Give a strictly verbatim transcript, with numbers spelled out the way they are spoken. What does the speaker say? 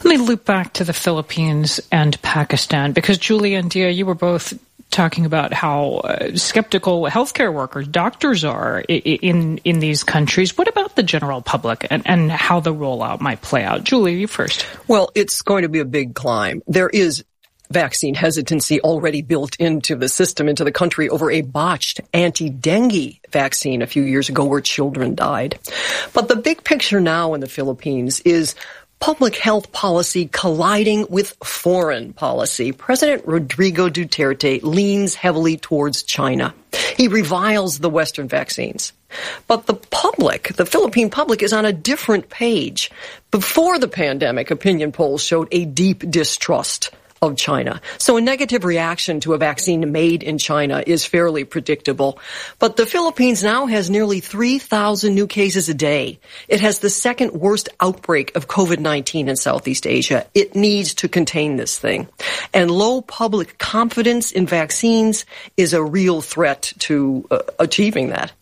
Let me loop back to the Philippines and Pakistan, because Julia and Dia, you were both talking about how uh, skeptical healthcare workers, doctors are in in these countries. What about the general public and, and how the rollout might play out? Julia, you first. Well, it's going to be a big climb. There is vaccine hesitancy already built into the system, into the country, over a botched anti-dengue vaccine a few years ago where children died. But the big picture now in the Philippines is public health policy colliding with foreign policy. President Rodrigo Duterte leans heavily towards China. He reviles the Western vaccines. But the public, the Philippine public, is on a different page. Before the pandemic, opinion polls showed a deep distrust of China. So a negative reaction to a vaccine made in China is fairly predictable. But the Philippines now has nearly three thousand new cases a day. It has the second worst outbreak of COVID nineteen in Southeast Asia. It needs to contain this thing. And low public confidence in vaccines is a real threat to uh, achieving that.